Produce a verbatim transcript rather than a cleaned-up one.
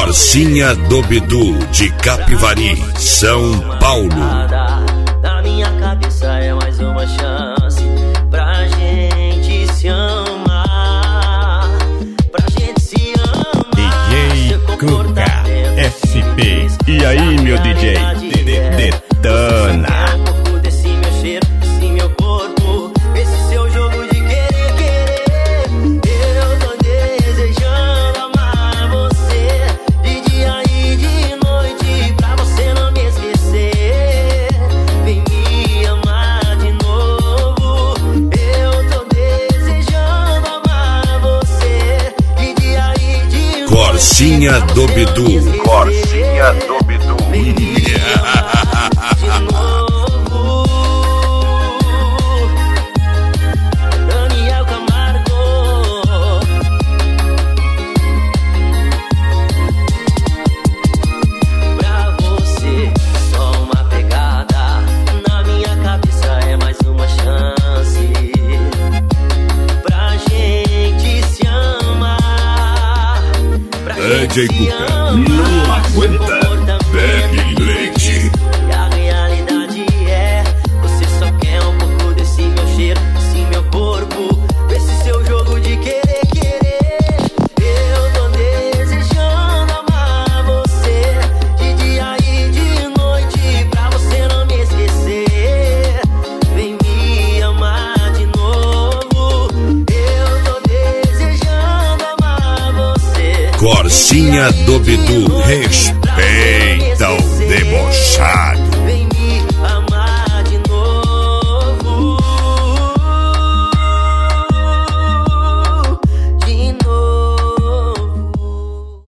Corsinha do Bidu, de Capivari, São Paulo. Na minha cabeça é mais uma chance pra gente se amar, pra gente se amar. D J Cuca S P. E aí, meu D J? Detona. Um pouco desse meu cheiro, desse meu corpo, esse seu jogo de querer, querer. Eu tô desejando amar você de dia e de noite, pra você não me esquecer. Vem me amar de novo. Eu tô desejando amar você de dia e de noite. Corsinha do Bidu. Corsinha do Bidu. Daniel Camargo. Pra você, só uma pegada. Na minha cabeça é mais uma chance pra gente se amar. Pra D J gente se Cuca amar. não aguenta. Bebe leite. E a realidade é, você só quer um pouco desse meu cheiro, desse meu corpo, desse seu jogo de querer, querer. Eu tô desejando amar você de dia e de noite, pra você não me esquecer. Vem me amar de novo. Eu tô desejando amar você. Corsinha do Bidu, respeita o debochado.